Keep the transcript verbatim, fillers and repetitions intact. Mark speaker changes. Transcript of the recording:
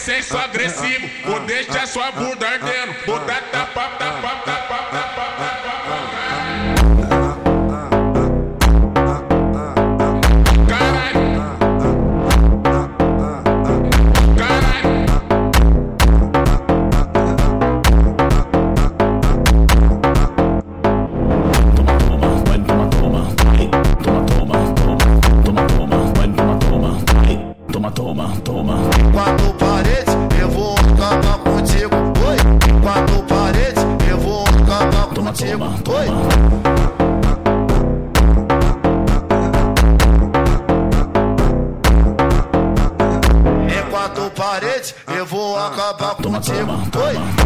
Speaker 1: sexo agressivo, vou deixar sua bunda ardendo, vou dar tapa, tapa, tapa, tapa, tapa.
Speaker 2: Toma, toma. Quatro paredes, eu vou acabar contigo. Oi. Quatro paredes, eu vou acabar contigo. Oi. É quatro paredes, eu vou acabar contigo. Oi.